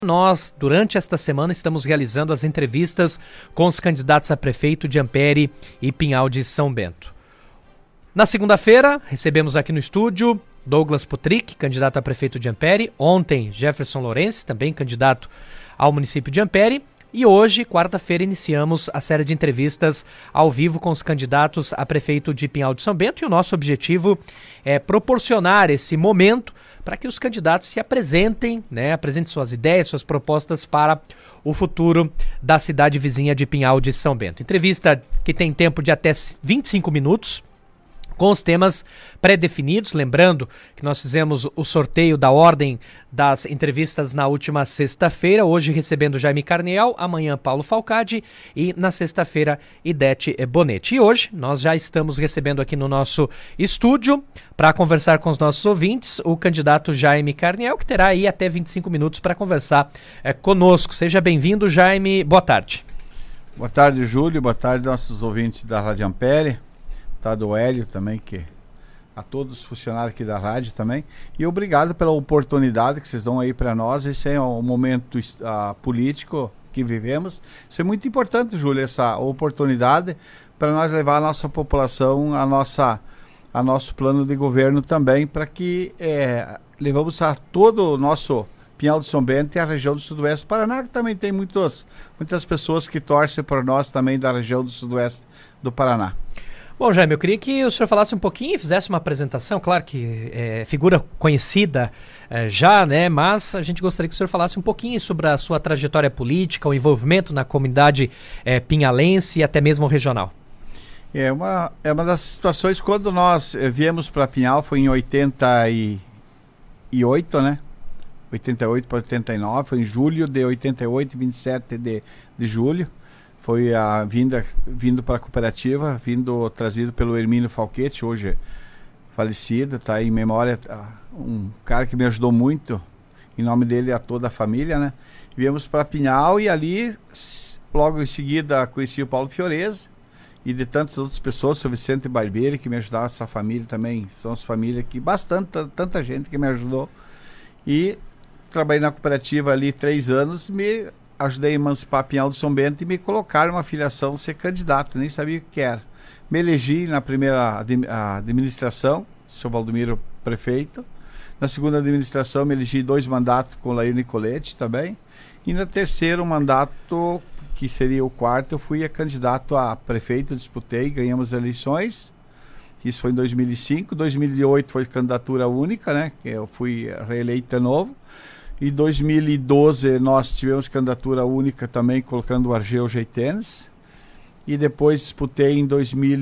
Nós, durante esta semana, estamos realizando as entrevistas com os candidatos a prefeito de Ampere e Pinhal de São Bento. Na segunda-feira, recebemos aqui no estúdio Douglas Putrick, candidato a prefeito de Ampere. Ontem, Jefferson Lourenço, também candidato ao município de Ampere. E hoje, quarta-feira, iniciamos a série de entrevistas ao vivo com os candidatos a prefeito de Pinhal de São Bento. E o nosso objetivo é proporcionar esse momento para que os candidatos se apresentem, apresentem suas ideias, suas propostas para o futuro da cidade vizinha de Pinhal de São Bento. Entrevista que tem tempo de até 25 minutos, com os temas pré-definidos. Lembrando que nós fizemos o sorteio da ordem das entrevistas na última sexta-feira, hoje recebendo Jaime Carniel, amanhã Paulo Falcade e na sexta-feira Idete Bonetti. E hoje nós já estamos recebendo aqui no nosso estúdio, para conversar com os nossos ouvintes, o candidato Jaime Carniel, que terá aí até 25 minutos para conversar conosco. Seja bem-vindo, Jaime. Boa tarde. Boa tarde, Júlio. Boa tarde, nossos ouvintes da Rádio Ampere. Tá, do Hélio também, que a todos os funcionários aqui da rádio também, e obrigado pela oportunidade que vocês dão aí para nós. Esse é um momento político que vivemos. Isso é muito importante, Júlio, essa oportunidade para nós levar a nossa população a nosso plano de governo também, para que levamos a todo o nosso Pinhal de São Bento e a região do Sudoeste do Paraná, que também tem muitas pessoas que torcem por nós também da região do Sudoeste do Paraná. Bom, Jaime, eu queria que o senhor falasse um pouquinho e fizesse uma apresentação, claro que é figura conhecida já, mas a gente gostaria que o senhor falasse um pouquinho sobre a sua trajetória política, o envolvimento na comunidade pinhalense e até mesmo regional. É uma das situações, quando nós viemos para Pinhal, foi em 88, 88 para 89, foi em julho de 88, 27 de julho. Foi vindo para a cooperativa, trazido pelo Hermínio Falquete, hoje falecido, tá em memória, um cara que me ajudou muito, em nome dele a toda a família, Viemos para Pinhal e ali, logo em seguida, conheci o Paulo Fiorese e de tantas outras pessoas, o seu Vicente Barbeiro, que me ajudaram, essa família também, são as famílias que, tanta gente que me ajudou. E trabalhei na cooperativa ali 3 anos, ajudei a emancipar Pinhal de São Bento e me colocaram uma filiação, ser candidato, nem sabia o que era. Me elegi na primeira administração, o senhor Valdomiro prefeito. Na segunda administração me elegi 2 mandatos com o Lair Nicoletti também. E no terceiro mandato, que seria o quarto, eu fui candidato a prefeito, disputei, ganhamos as eleições. Isso foi em 2005. 2008 foi candidatura única, Eu fui reeleito de novo. Em 2012 nós tivemos candidatura única também, colocando o Argeu Geitenes. E depois disputei em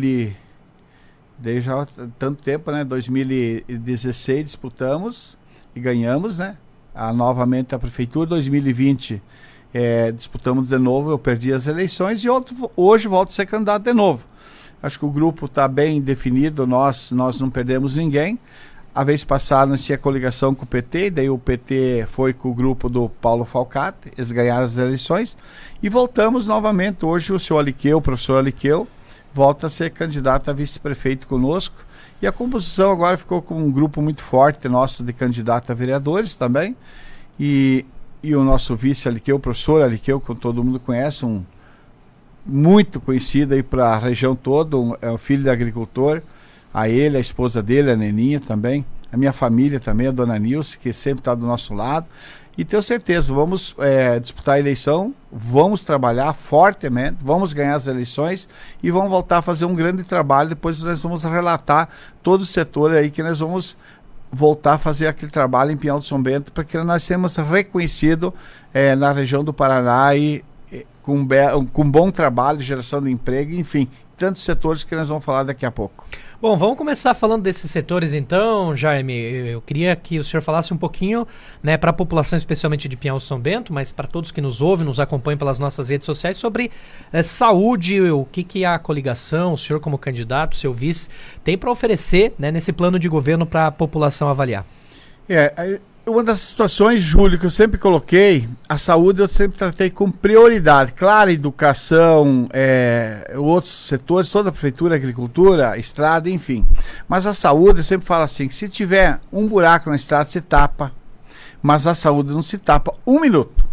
2016 disputamos e ganhamos, novamente a prefeitura. 2020 disputamos de novo, eu perdi as eleições e hoje volto a ser candidato de novo. Acho que o grupo está bem definido, nós não perdemos ninguém. A vez passada nós tínhamos coligação com o PT, daí o PT foi com o grupo do Paulo Falcade, eles ganharam as eleições e voltamos novamente. Hoje o professor Aliqueu, volta a ser candidato a vice-prefeito conosco, e a composição agora ficou com um grupo muito forte nosso de candidato a vereadores também, e o nosso vice Aliqueu, o professor Aliqueu, que todo mundo conhece, muito conhecido aí para a região toda, é um filho de agricultor. A ele, a esposa dele, a Neninha também, a minha família também, a dona Nilce, que sempre está do nosso lado. E tenho certeza, vamos disputar a eleição, vamos trabalhar fortemente, vamos ganhar as eleições e vamos voltar a fazer um grande trabalho. Depois nós vamos relatar todo o setor aí, que nós vamos voltar a fazer aquele trabalho em Pinhal de São Bento, porque nós temos reconhecido na região do Paraná e com bom trabalho, geração de emprego, enfim, tantos setores que nós vamos falar daqui a pouco. Bom, vamos começar falando desses setores então, Jaime. Eu queria que o senhor falasse um pouquinho, para a população especialmente de Pinhal de São Bento, mas para todos que nos ouvem, nos acompanham pelas nossas redes sociais, sobre saúde, o que a coligação, o senhor como candidato, o seu vice, tem para oferecer nesse plano de governo para a população avaliar. Uma das situações, Júlio, que eu sempre coloquei, a saúde eu sempre tratei com prioridade. Claro, educação, outros setores, toda a prefeitura, agricultura, estrada, enfim. Mas a saúde, eu sempre falo assim, que se tiver um buraco na estrada, se tapa. Mas a saúde não se tapa 1 minuto.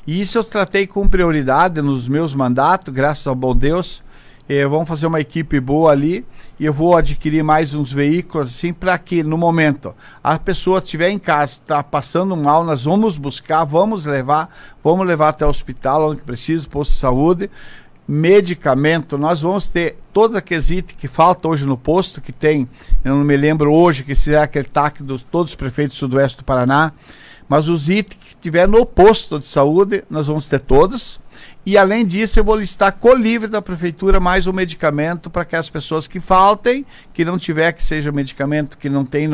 E isso eu tratei com prioridade nos meus mandatos, graças ao bom Deus. Vamos fazer uma equipe boa ali e eu vou adquirir mais uns veículos assim para que no momento a pessoa estiver em casa, está passando mal, nós vamos buscar, vamos levar até o hospital onde precisa, posto de saúde, medicamento, nós vamos ter todos aqueles itens que faltam hoje no posto, que tem, eu não me lembro hoje, que fizeram aquele TAC dos todos os prefeitos do Sudoeste do Paraná, mas os itens que tiver no posto de saúde, nós vamos ter todos. E além disso, eu vou listar com o livre da prefeitura mais um medicamento para que as pessoas que faltem, que não tiver, que seja medicamento que não tem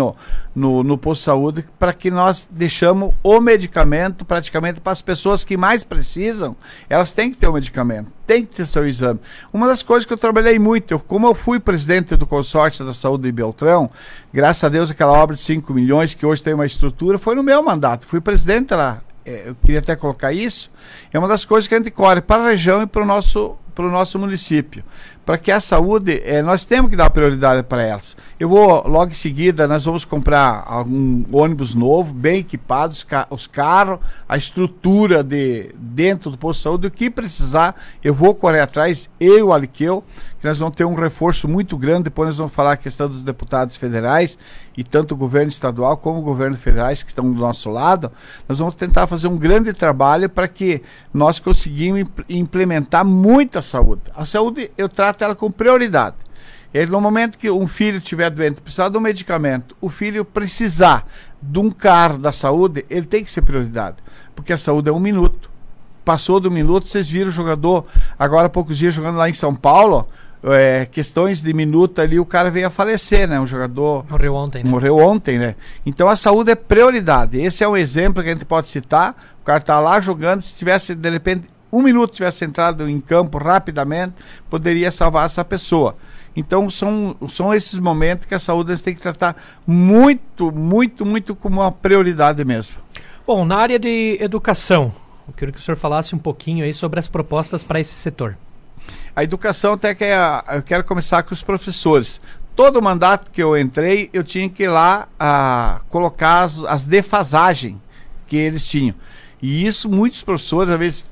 no posto de saúde, para que nós deixamos o medicamento praticamente para as pessoas que mais precisam, elas têm que ter o medicamento, tem que ter seu exame. Uma das coisas que eu trabalhei muito, como eu fui presidente do consórcio da saúde de Beltrão, graças a Deus aquela obra de 5 milhões, que hoje tem uma estrutura, foi no meu mandato, fui presidente lá. Eu queria até colocar isso, é uma das coisas que a gente corre para a região e para o nosso município. Para que a saúde, nós temos que dar prioridade para elas. Eu vou, logo em seguida, nós vamos comprar algum ônibus novo, bem equipado, os carros, a estrutura dentro do posto de saúde, o que precisar, eu vou correr atrás, eu e o Aliqueu, que nós vamos ter um reforço muito grande, depois nós vamos falar a questão dos deputados federais, e tanto o governo estadual como o governo federais que estão do nosso lado, nós vamos tentar fazer um grande trabalho para que nós conseguimos implementar muita saúde. A saúde, eu trato ela com prioridade. No momento que um filho estiver doente, precisar de um medicamento, o filho precisar de um carro da saúde, ele tem que ser prioridade, porque a saúde é 1 minuto. Passou do minuto, vocês viram o jogador, agora há poucos dias jogando lá em São Paulo, questões de minuto ali, o cara veio a falecer, né? Um jogador morreu ontem, né? Então a saúde é prioridade. Esse é um exemplo que a gente pode citar. O cara tá lá jogando, se tivesse de repente 1 minuto tivesse entrado em campo rapidamente, poderia salvar essa pessoa. Então são esses momentos que a saúde tem que tratar muito como uma prioridade mesmo. Bom, na área de educação, eu queria que o senhor falasse um pouquinho aí sobre as propostas para esse setor. A educação até que eu quero começar com os professores. Todo mandato que eu entrei, eu tinha que ir lá colocar as defasagens que eles tinham. E isso, muitos professores, às vezes,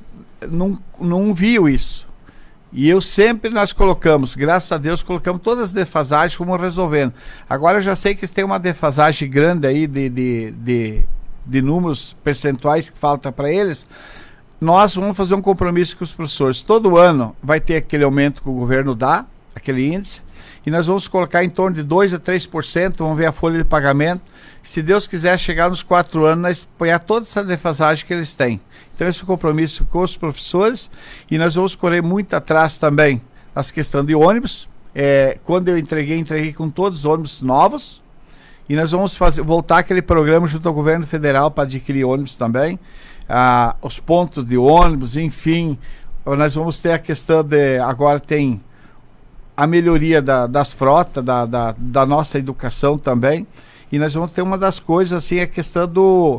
não viam isso. E nós colocamos, graças a Deus, colocamos todas as defasagens, fomos resolvendo. Agora eu já sei que eles têm uma defasagem grande aí de números percentuais que falta para eles. Nós vamos fazer um compromisso com os professores. Todo ano vai ter aquele aumento que o governo dá, aquele índice, e nós vamos colocar em torno de 2% a 3%, vamos ver a folha de pagamento. Se Deus quiser chegar nos 4 anos, nós apoiar toda essa defasagem que eles têm. Então esse é o compromisso com os professores, e nós vamos correr muito atrás também as questões de ônibus. Quando eu entreguei com todos os ônibus novos, e nós vamos voltar aquele programa junto ao governo federal para adquirir ônibus também. Os pontos de ônibus, enfim, nós vamos ter a questão agora tem a melhoria das frotas, da nossa educação também, e nós vamos ter uma das coisas assim, a questão do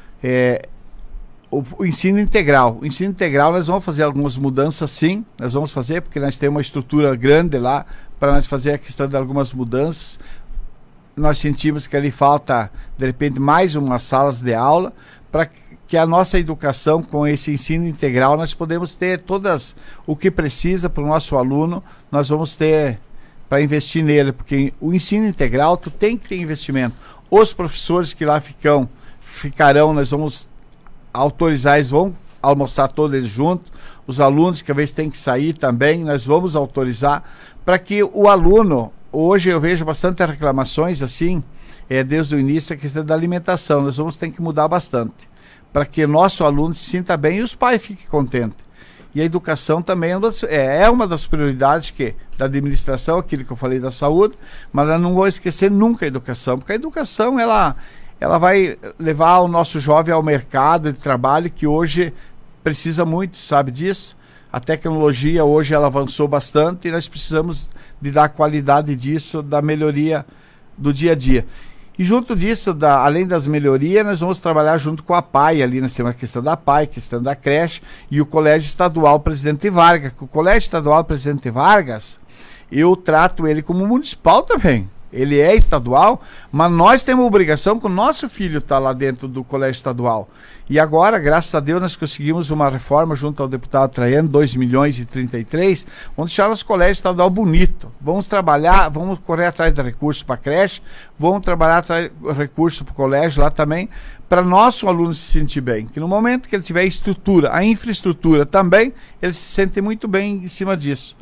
o ensino integral. O ensino integral nós vamos fazer algumas mudanças, sim, nós vamos fazer, porque nós temos uma estrutura grande lá para nós fazer a questão de algumas mudanças. Nós sentimos que ali falta, de repente, mais umas salas de aula, para que a nossa educação, com esse ensino integral, nós podemos ter todas o que precisa para o nosso aluno, nós vamos ter para investir nele, porque o ensino integral, tu tem que ter investimento. Os professores que lá ficarão, nós vamos autorizar, eles vão almoçar todos eles juntos, os alunos que às vezes têm que sair também, nós vamos autorizar, para que o aluno, hoje eu vejo bastante reclamações assim, desde o início, a questão da alimentação, nós vamos ter que mudar bastante, para que nosso aluno se sinta bem e os pais fiquem contentes. E a educação também é uma das prioridades da administração, aquilo que eu falei da saúde, mas eu não vou esquecer nunca a educação, porque a educação ela vai levar o nosso jovem ao mercado de trabalho, que hoje precisa muito, sabe disso? A tecnologia hoje ela avançou bastante e nós precisamos de dar qualidade disso, da melhoria do dia a dia. E junto disso, além das melhorias, nós vamos trabalhar junto com a PAI, ali nós temos a questão da PAI, a questão da creche e o Colégio Estadual Presidente Vargas. O Colégio Estadual Presidente Vargas, eu trato ele como municipal também. Ele é estadual, mas nós temos a obrigação que o nosso filho está lá dentro do colégio estadual. E agora, graças a Deus, nós conseguimos uma reforma junto ao deputado Traiano, 2,33 milhões, onde deixar nosso colégio estadual bonito. Vamos trabalhar, vamos correr atrás de recursos para a creche, vamos trabalhar atrás de recursos para o colégio lá também, para nosso aluno se sentir bem. Que no momento que ele tiver estrutura, a infraestrutura também, ele se sente muito bem em cima disso.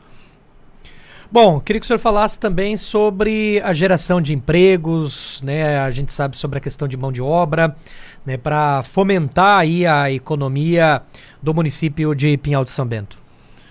Bom, queria que o senhor falasse também sobre a geração de empregos, né? A gente sabe sobre a questão de mão de obra, né? Para fomentar aí a economia do município de Pinhal de São Bento.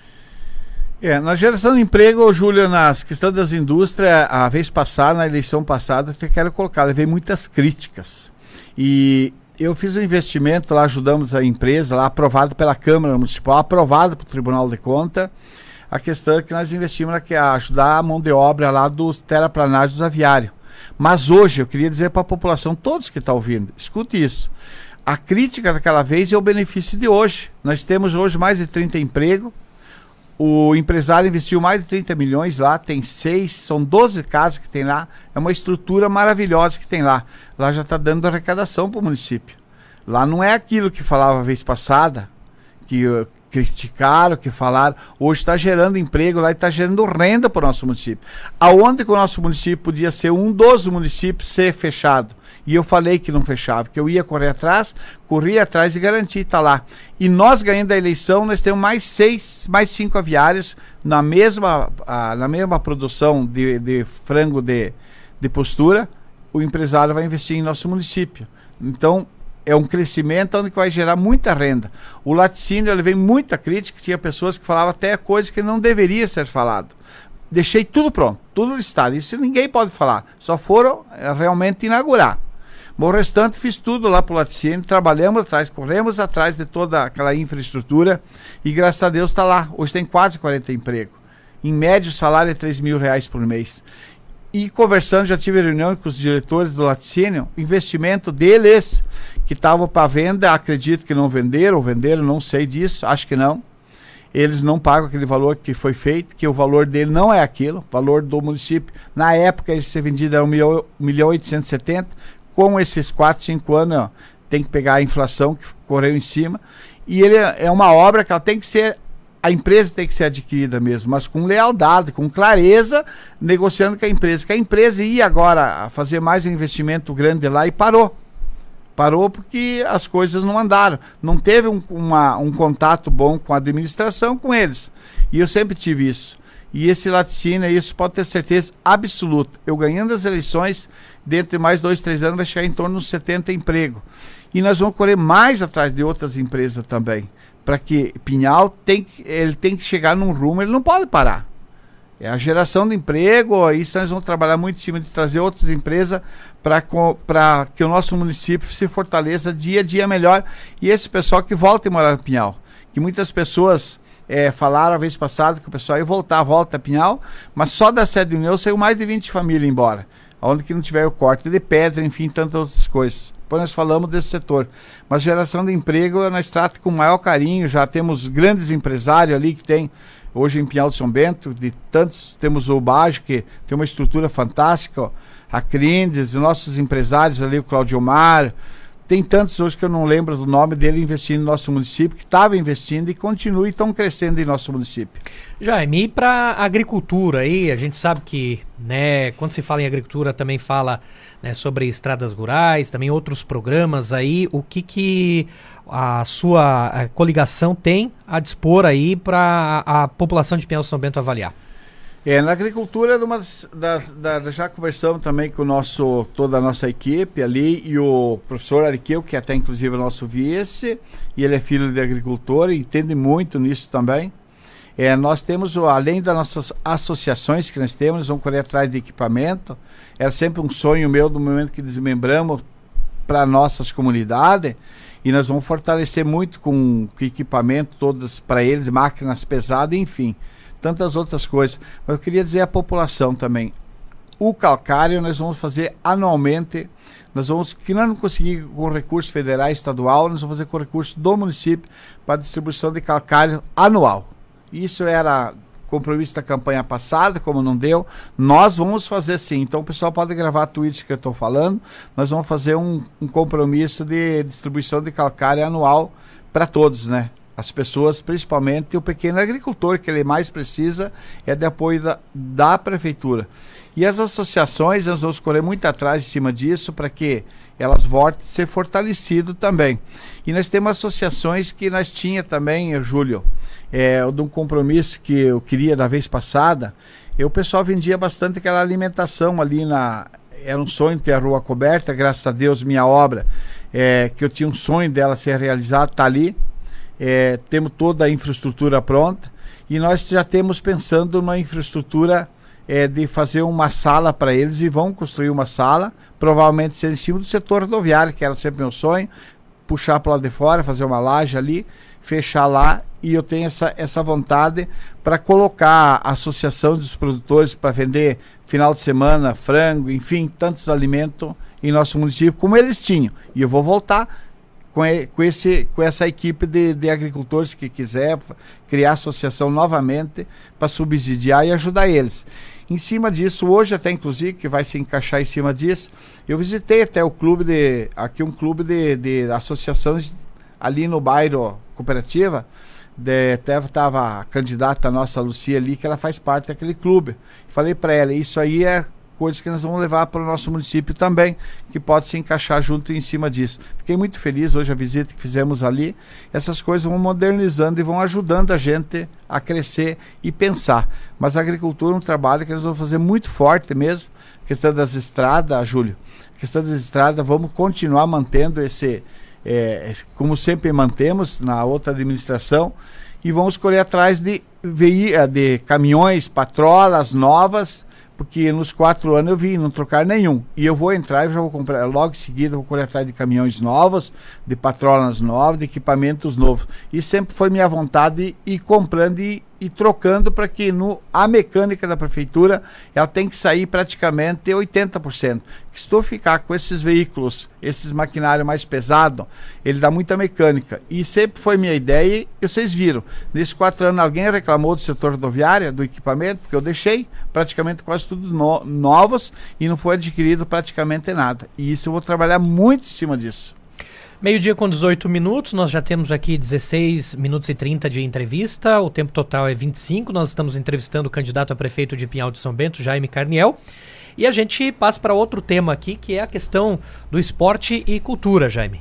Na geração de emprego, Júlio, nas questões das indústrias, a vez passada, na eleição passada, eu quero colocar, levei muitas críticas. E eu fiz um investimento lá, ajudamos a empresa lá, aprovado pela Câmara Municipal, aprovado pelo Tribunal de Contas. A questão é que nós investimos aqui a ajudar a mão de obra lá dos terraplanários aviários. Mas hoje, eu queria dizer para a população, todos que estão ouvindo, escute isso. A crítica daquela vez é o benefício de hoje. Nós temos hoje mais de 30 empregos. O empresário investiu mais de 30 milhões lá, são 12 casas que tem lá. É uma estrutura maravilhosa que tem lá. Lá já está dando arrecadação para o município. Lá não é aquilo que falava a vez passada, que criticaram, que falaram, hoje está gerando emprego lá e está gerando renda para o nosso município. Aonde que o nosso município podia ser um dos municípios ser fechado? E eu falei que não fechava, que eu ia correr atrás, corri atrás e garanti estar lá. E nós ganhando a eleição, nós temos mais 5 aviários na mesma produção de frango de postura, o empresário vai investir em nosso município. Então, é um crescimento onde vai gerar muita renda. O laticínio, ele vem muita crítica, tinha pessoas que falavam até coisas que não deveria ser falado. Deixei tudo pronto, tudo listado. Isso ninguém pode falar, só foram realmente inaugurar. Bom, o restante fiz tudo lá para o laticínio, trabalhamos atrás, corremos atrás de toda aquela infraestrutura e graças a Deus está lá. Hoje tem quase 40 empregos. Em média o salário é R$3.000 por mês. E conversando, já tive reunião com os diretores do laticínio, investimento deles que estavam para venda, acredito que não venderam, ou venderam, não sei disso, acho que não. Eles não pagam aquele valor que foi feito, que o valor dele não é aquilo, o valor do município. Na época, ele ser vendido era 1.870.000, com esses 4, 5 anos, ó, tem que pegar a inflação que correu em cima. E ele é uma obra que ela tem que ser, a empresa tem que ser adquirida mesmo, mas com lealdade, com clareza, negociando com a empresa. Que a empresa ia agora fazer mais um investimento grande lá e parou. Parou porque as coisas não andaram. Não teve um contato bom com a administração, com eles. E eu sempre tive isso. E esse laticínio, isso pode ter certeza absoluta. Eu ganhando as eleições, dentro de mais 2, 3 anos, vai chegar em torno de 70 empregos. E nós vamos correr mais atrás de outras empresas também. Para que Pinhal ele tem que chegar num rumo, ele não pode parar. É a geração de emprego, isso nós vamos trabalhar muito em cima de trazer outras empresas para que o nosso município se fortaleça dia a dia melhor. E esse pessoal que volta a morar em Pinhal. Que muitas pessoas falaram a vez passada que o pessoal ia volta a Pinhal, mas só da sede de União saiu mais de 20 famílias embora. Onde que não tiver o corte de pedra, enfim, tantas outras coisas. Depois nós falamos desse setor. Mas geração de emprego nós tratamos com o maior carinho, já temos grandes empresários ali que tem, hoje em Pinhal de São Bento, de tantos, temos o Bajo, que tem uma estrutura fantástica, ó, a Crindes, os nossos empresários ali, o Claudio Mar, tem tantos hoje que eu não lembro do nome dele investindo no nosso município, que estava investindo e continua e estão crescendo em nosso município. Jaime, e para agricultura aí, a gente sabe que, né, quando se fala em agricultura também fala, né, sobre estradas rurais, também outros programas aí, o que a sua coligação tem a dispor aí para a população de Pinhal de São Bento avaliar? Na agricultura, já conversamos também com toda a nossa equipe ali, e o professor Ariqueu, que até inclusive é nosso vice, e ele é filho de agricultor e entende muito nisso também. Nós temos, além das nossas associações que nós temos, vamos correr atrás de equipamento. Era sempre um sonho meu do momento que desmembramos para nossas comunidades, e nós vamos fortalecer muito com equipamento, todas para eles, máquinas pesadas, enfim. Tantas outras coisas, mas eu queria dizer à população também, o calcário nós vamos fazer anualmente, que nós não conseguimos com recurso federal e estadual, nós vamos fazer com recurso do município para distribuição de calcário anual. Isso era compromisso da campanha passada, como não deu, nós vamos fazer sim. Então o pessoal pode gravar tweets que eu estou falando, nós vamos fazer um compromisso de distribuição de calcário anual para todos, né? As pessoas, principalmente o pequeno agricultor, que ele mais precisa é de apoio da prefeitura. E as associações, nós vamos correr muito atrás em cima disso para que elas voltem a ser fortalecidas também. E nós temos associações que nós tinha também, Júlio, de um compromisso que eu queria da vez passada, o pessoal vendia bastante aquela alimentação ali era um sonho ter a rua coberta, graças a Deus minha obra, que eu tinha um sonho dela ser realizada, está ali. Temos toda a infraestrutura pronta e nós já temos pensando na infraestrutura de fazer uma sala para eles e vão construir uma sala, provavelmente ser em cima do setor rodoviário, que era sempre meu sonho, puxar para lá de fora, fazer uma laje ali, fechar lá, e eu tenho essa vontade para colocar a associação dos produtores para vender final de semana, frango, enfim, tantos alimentos em nosso município como eles tinham, e eu vou voltar com essa equipe de agricultores que quiser criar associação novamente para subsidiar e ajudar eles. Em cima disso, hoje até inclusive, que vai se encaixar em cima disso, eu visitei até um clube de associações ali no bairro Cooperativa, até estava a candidata nossa, Lucia, ali, que ela faz parte daquele clube. Falei para ela, isso aí é coisas que nós vamos levar para o nosso município também, que pode se encaixar junto em cima disso. Fiquei muito feliz hoje a visita que fizemos ali. Essas coisas vão modernizando e vão ajudando a gente a crescer e pensar. Mas a agricultura é um trabalho que nós vamos fazer muito forte mesmo. A questão das estradas, Júlio, a questão das estradas, vamos continuar mantendo como sempre mantemos na outra administração, e vamos correr atrás de caminhões, patrolas novas, porque nos 4 anos eu vi não trocar nenhum, e eu vou entrar e já vou comprar, logo em seguida vou correr atrás de caminhões novos, de patrolas novas, de equipamentos novos, e sempre foi minha vontade ir comprando e trocando, para que a mecânica da prefeitura ela tem que sair praticamente 80%. Se tu ficar com esses veículos, esses maquinários mais pesados, ele dá muita mecânica, e sempre foi minha ideia, e vocês viram, nesses 4 anos alguém reclamou do setor rodoviário, do equipamento, porque eu deixei praticamente quase tudo novos, e não foi adquirido praticamente nada, e isso eu vou trabalhar muito em cima disso. 12h com 18 minutos, nós já temos aqui 16 minutos e 30 de entrevista, o tempo total é 25, nós estamos entrevistando o candidato a prefeito de Pinhal de São Bento, Jaime Carniel, e a gente passa para outro tema aqui, que é a questão do esporte e cultura, Jaime.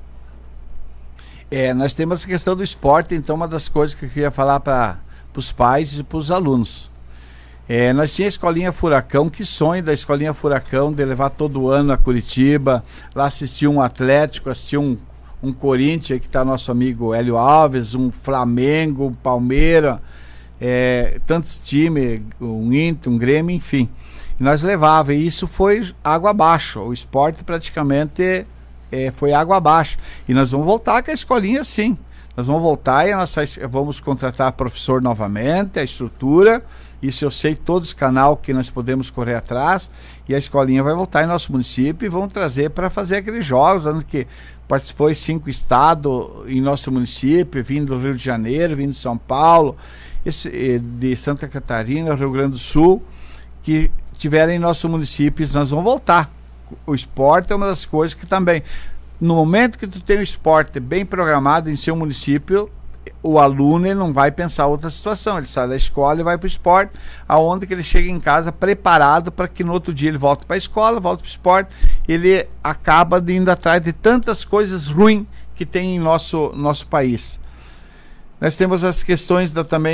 Nós temos a questão do esporte, então uma das coisas que eu queria falar para os pais e para os alunos. Nós tínhamos a Escolinha Furacão, que sonho da Escolinha Furacão de levar todo ano a Curitiba, lá assistir um Atlético, assistir um Corinthians, que está nosso amigo Hélio Alves, um Flamengo, um Palmeiras, tantos times, um Inter, um Grêmio, enfim. E nós levava, e isso foi água abaixo, o esporte praticamente foi água abaixo. E nós vamos voltar com a escolinha sim, nós vamos voltar e vamos contratar professor novamente, a estrutura. Isso eu sei, todos os canais que nós podemos correr atrás, e a escolinha vai voltar em nosso município e vão trazer para fazer aqueles jogos, que participou em 5 estados em nosso município, vindo do Rio de Janeiro, vindo de São Paulo, de Santa Catarina, Rio Grande do Sul, que tiverem em nosso município, nós vamos voltar. O esporte é uma das coisas que também, no momento que tu tem o esporte bem programado em seu município, o aluno ele não vai pensar outra situação, ele sai da escola e vai para o esporte, aonde que ele chega em casa preparado para que no outro dia ele volte para a escola, volte para o esporte, ele acaba indo atrás de tantas coisas ruins que tem em nosso país. Nós temos as questões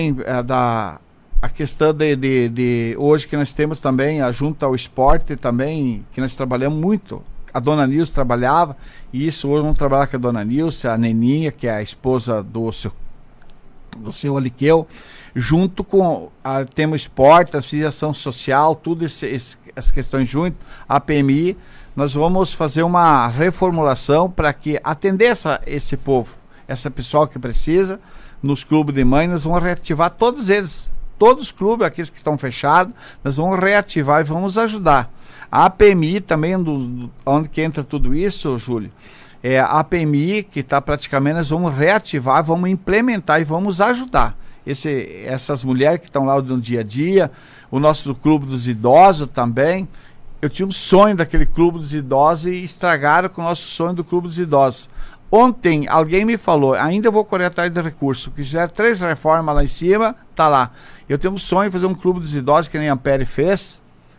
a questão de hoje que nós temos também, junto ao esporte também, que nós trabalhamos muito. A dona Nilce trabalhava, e isso hoje vamos trabalhar com a dona Nilce, a Neninha, que é a esposa do seu Aliqueu, junto com temos esporte, associação social, tudo as questões junto, a PMI, nós vamos fazer uma reformulação para que atender esse povo, essa pessoal que precisa, nos clubes de mãe, nós vamos reativar todos eles, todos os clubes, aqueles que estão fechados, nós vamos reativar e vamos ajudar. A PMI também, onde que entra tudo isso, Júlio, a PMI que está praticamente, nós vamos reativar, vamos implementar e vamos ajudar. essas mulheres que estão lá no dia a dia, o nosso clube dos idosos também. Eu tinha um sonho daquele clube dos idosos e estragaram com o nosso sonho do clube dos idosos. Ontem alguém me falou, ainda vou correr atrás de recurso, que fizeram 3 reformas lá em cima, tá lá. Eu tenho um sonho de fazer um clube dos idosos que nem a Ampere fez.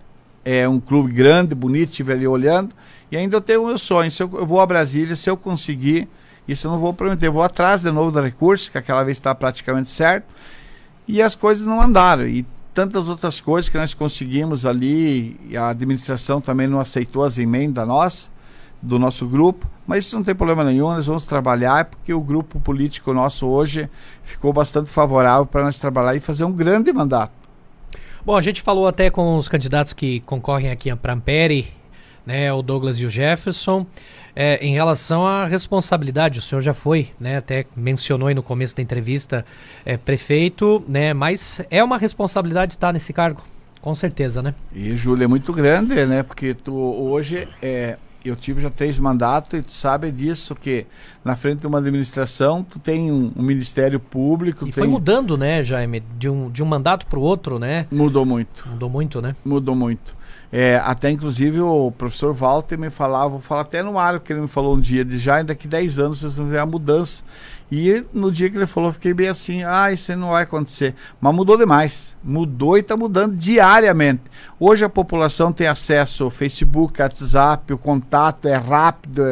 É um clube grande, bonito, estive ali olhando. E ainda eu tenho o meu sonho. Se eu vou a Brasília, se eu conseguir, isso eu não vou prometer. Eu vou atrás de novo do recurso, que aquela vez está praticamente certo. E as coisas não andaram. E tantas outras coisas que nós conseguimos ali, e a administração também não aceitou as emendas nossas, do nosso grupo, mas isso não tem problema nenhum, nós vamos trabalhar, porque o grupo político nosso hoje ficou bastante favorável para nós trabalhar e fazer um grande mandato. Bom, a gente falou até com os candidatos que concorrem aqui para Ampere, né, o Douglas e o Jefferson, em relação à responsabilidade, o senhor já foi, né, até mencionou aí no começo da entrevista, prefeito, né, mas é uma responsabilidade estar nesse cargo, com certeza, né? E, Júlio, é muito grande, né, porque tu hoje eu tive já 3 mandatos e tu sabe disso, que na frente de uma administração tu tem um ministério público. E foi mudando, né, Jaime, de um mandato para o outro, né? Mudou muito. Mudou muito, né? Mudou muito. Até inclusive o professor Walter me falava, vou falar até no ar, que ele me falou um dia, de já daqui 10 anos vocês vão ver a mudança. E no dia que ele falou, eu fiquei bem assim, isso não vai acontecer. Mas mudou demais. Mudou e está mudando diariamente. Hoje a população tem acesso ao Facebook, WhatsApp, o contato é rápido,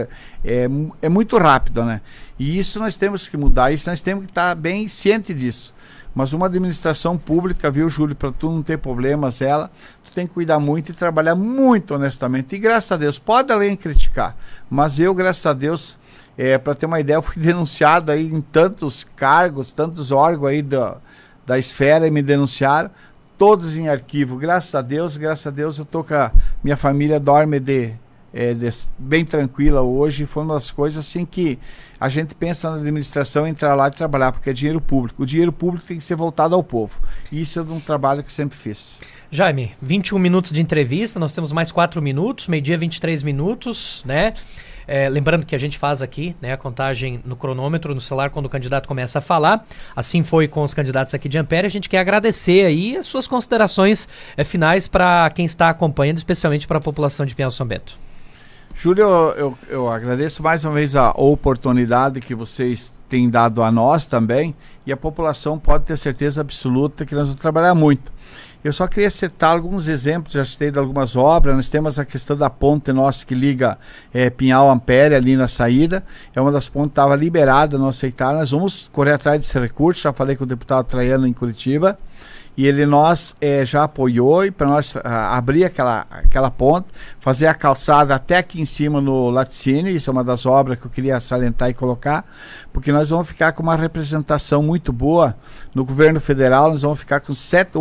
é muito rápido, né? E isso nós temos que mudar, isso nós temos que estar bem ciente disso. Mas uma administração pública, viu, Júlio, para tu não ter problemas, tu tem que cuidar muito e trabalhar muito honestamente. E graças a Deus, pode além criticar, mas eu, graças a Deus, para ter uma ideia, eu fui denunciado aí em tantos cargos, tantos órgãos aí da esfera e me denunciaram, todos em arquivo. Graças a Deus, eu tô com minha família dorme bem tranquila hoje. Foi uma das coisas assim que a gente pensa na administração, entrar lá e trabalhar, porque é dinheiro público. O dinheiro público tem que ser voltado ao povo. E isso é um trabalho que sempre fiz. Jaime, 21 minutos de entrevista, nós temos mais 4 minutos, meio-dia 23 minutos, né? Lembrando que a gente faz aqui, né, a contagem no cronômetro, no celular, quando o candidato começa a falar. Assim foi com os candidatos aqui de Ampere. A gente quer agradecer aí as suas considerações finais para quem está acompanhando, especialmente para a população de Pinhal São Bento. Júlio, eu agradeço mais uma vez a oportunidade que vocês têm dado a nós também, e a população pode ter certeza absoluta que nós vamos trabalhar muito. Eu só queria citar alguns exemplos, já citei de algumas obras. Nós temos a questão da ponte nossa que liga Pinhal a Ampere ali na saída. É uma das pontes que estava liberada, não aceitaram. Nós vamos correr atrás desse recurso, já falei com o deputado Traiano em Curitiba. E ele já apoiou, e para nós abrir aquela ponte, fazer a calçada até aqui em cima no laticínio. Isso é uma das obras que eu queria salientar e colocar, porque nós vamos ficar com uma representação muito boa no governo federal. Nós vamos ficar com 7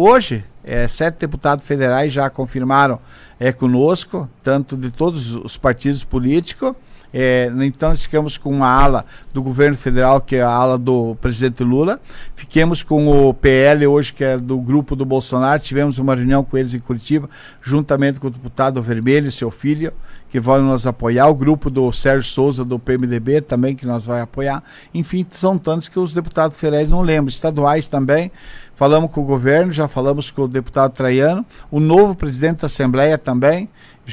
deputados federais já confirmaram conosco, tanto de todos os partidos políticos. Então nós ficamos com uma ala do governo federal, que é a ala do presidente Lula. Fiquemos com o PL hoje, que é do grupo do Bolsonaro. Tivemos uma reunião com eles em Curitiba, juntamente com o deputado Vermelho e seu filho, que vão nos apoiar. O grupo do Sérgio Souza, do PMDB, também, que nós vai apoiar. Enfim, são tantos que os deputados federais não lembram. Estaduais também. Falamos com o governo, já falamos com o deputado Traiano. O novo presidente da Assembleia também.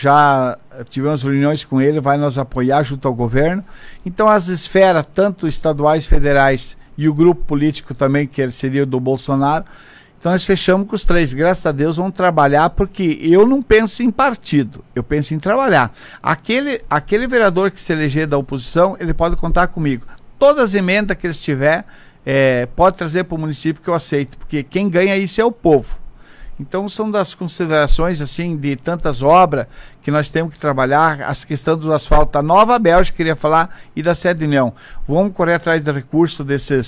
Já tivemos reuniões com ele, vai nos apoiar junto ao governo. Então as esferas, tanto estaduais, federais e o grupo político também, que seria o do Bolsonaro. Então nós fechamos com os 3, graças a Deus vamos trabalhar, porque eu não penso em partido, eu penso em trabalhar. Aquele vereador que se eleger da oposição, ele pode contar comigo. Todas as emendas que ele tiver, pode trazer para o município, que eu aceito, porque quem ganha isso é o povo. Então são das considerações assim de tantas obras que nós temos que trabalhar, as questões do asfalto da Nova Bélgica, queria falar, e da Sede União. Vamos correr atrás de recursos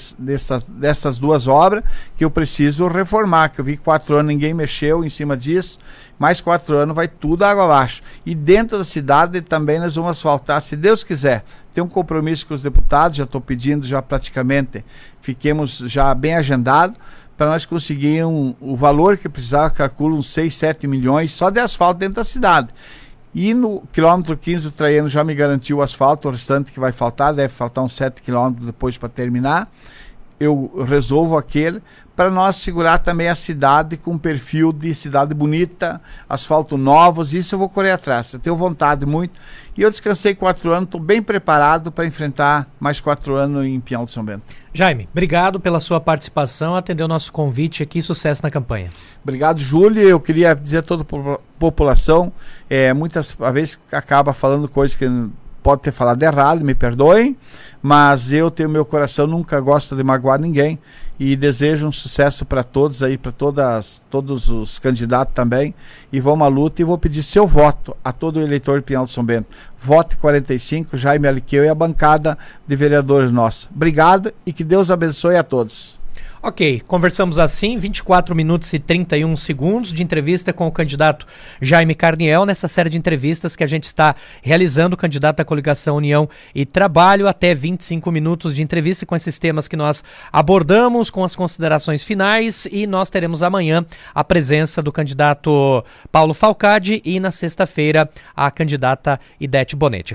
dessas 2 obras que eu preciso reformar, que eu vi que 4 anos ninguém mexeu em cima disso, mais 4 anos vai tudo água abaixo. E dentro da cidade também nós vamos asfaltar, se Deus quiser. Tem um compromisso com os deputados, já estou pedindo, já praticamente fiquemos já bem agendados, para nós conseguir o valor que precisava, calculo uns 6, 7 milhões só de asfalto dentro da cidade. E no quilômetro 15 o Traiano já me garantiu o asfalto, o restante que vai faltar, deve faltar uns 7 quilômetros depois para terminar. eu resolvo aquele, para nós segurar também a cidade com perfil de cidade bonita, asfalto novos, isso eu vou correr atrás. Eu tenho vontade muito. E eu descansei 4 anos, estou bem preparado para enfrentar mais 4 anos em Pinhal de São Bento. Jaime, obrigado pela sua participação, atendeu o nosso convite aqui, sucesso na campanha. Obrigado, Júlio. Eu queria dizer a toda a população, muitas vezes acaba falando coisas que pode ter falado errado, me perdoem, mas eu tenho meu coração, nunca gosto de magoar ninguém e desejo um sucesso para todos aí, para todos os candidatos também, e vamos à luta. E vou pedir seu voto a todo eleitor de Pinhal de São Bento. Vote 45, Jaime Aliqueu e a bancada de vereadores nossa. Obrigado e que Deus abençoe a todos. Ok, conversamos assim, 24 minutos e 31 segundos de entrevista com o candidato Jaime Carniel, nessa série de entrevistas que a gente está realizando, candidato à coligação União e Trabalho, até 25 minutos de entrevista com esses temas que nós abordamos, com as considerações finais, e nós teremos amanhã a presença do candidato Paulo Falcade e na sexta-feira a candidata Idete Bonetti.